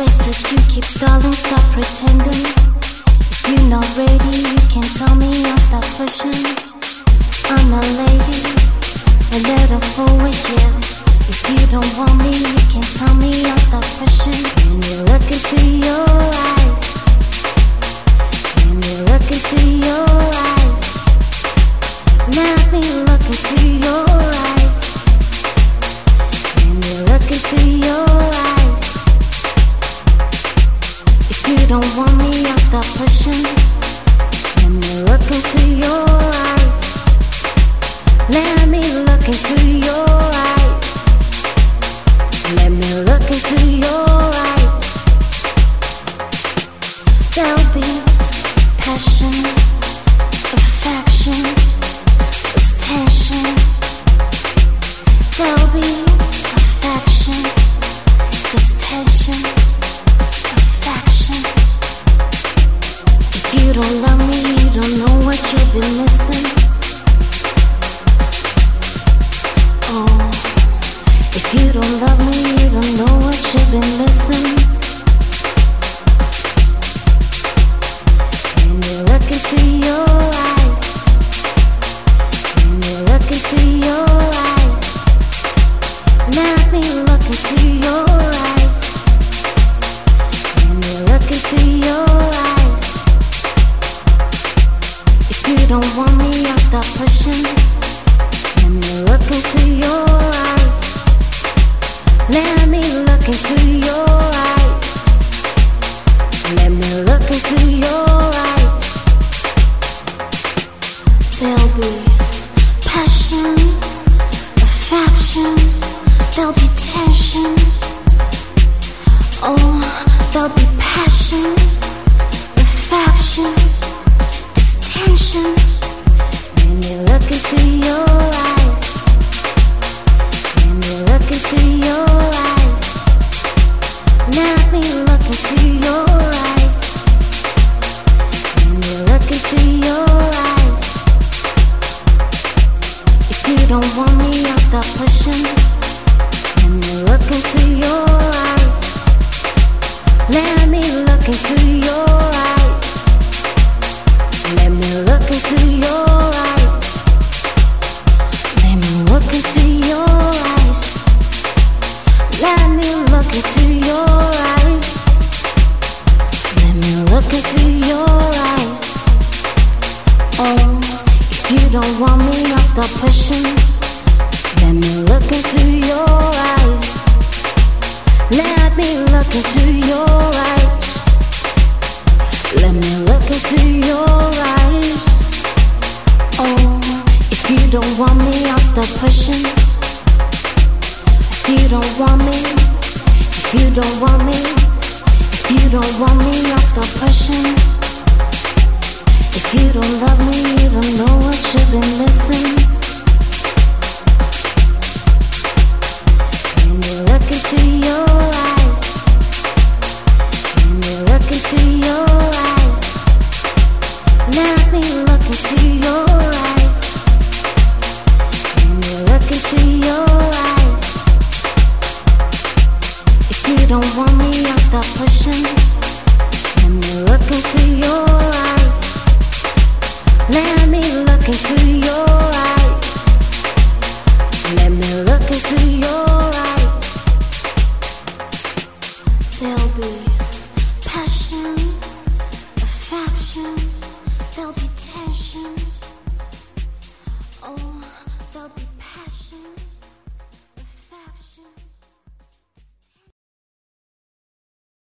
wasted, you keep stalling, stop pretending. If you're not ready, you can tell me, I'll stop pushing. I'm a lady, a little forward, yeah. If you don't want me, you can tell me, I'll stop pushing. When you look into your eyes, when you look into your eyes, let me look into your eyes. When you look into your eyes, if you don't want me, I'll stop pushing. Let me look into your eyes. Let me look into your eyes. Let me look into your eyes. There'll be passion, affection, there's tension. There'll be affection, there's tension, affection. If you don't love me, you don't know what you've been missing. Oh, if you don't love me, you don't know what you've been missing. When you look into your eyes, when you look into your eyes, let me look into your eyes. When you look into your eyes, if you don't want me, I'll stop pushing. Let me look into your eyes. Let me look into your eyes. Let me look into your eyes. There'll be passion, affection, there'll be tension. Oh, there'll be passion, affection, there's tension. When you look into your eyes, when you look into your eyes, let me look into your eyes. When you look into your eyes, if you don't want me, I'll stop pushing. Let me look into your eyes. Let me look into your eyes. Let me look into your eyes. Let me look into your eyes. Let me look into your eyes. Let me look into your eyes. Oh, if you don't want me, I'll stop pushing. Let me look into your eyes. Let me look into your eyes. Let me look into your eyes. Oh, if you don't want me, I'll stop pushing. If you don't want me, if you don't want me, if you don't want me, I'll stop pushing. If you don't love me, you don't know what you've been missing. When you look into your eyes, when you look into your eyes, let me look into your eyes. When you look into your eyes, if you don't want me, I'll stop pushing. Let me look into your eyes. Let me look into your eyes. Let me look into your eyes. There'll be passion, affection, there'll be tension. Oh, there'll be passion.